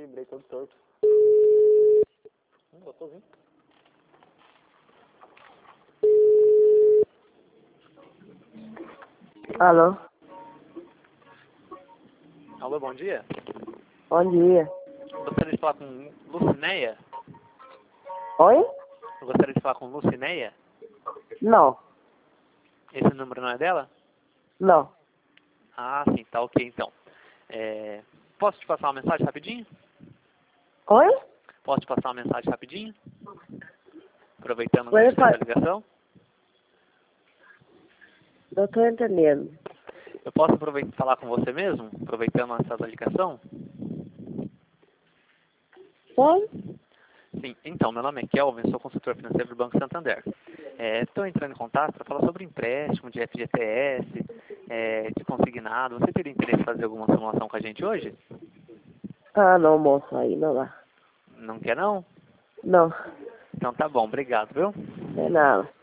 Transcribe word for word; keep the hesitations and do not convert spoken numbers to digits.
vibrei todo torto. Hum, gostosinho. Alô? Alô, bom dia. Bom dia. Gostaria de falar com Lucinéia? Oi? Eu gostaria de falar com Lucinéia? Não. Esse número não é dela? Não. Ah, sim, tá ok então. É, posso te passar uma mensagem rapidinho? Oi? Posso te passar uma mensagem rapidinho? Aproveitando Oi, essa pai. ligação? Não tô entendendo. Eu posso aproveitar falar com você mesmo? Aproveitando essa ligação? Oi? Sim, então, meu nome é Kelvin, sou consultor financeiro do Banco Santander. Estou entrando em contato para falar sobre empréstimo de F G T S, é, de consignado. Você teria interesse em fazer alguma simulação com a gente hoje? Ah, não, moço, aí não dá. Não quer não? Não. Então tá bom, obrigado, viu? Não é nada.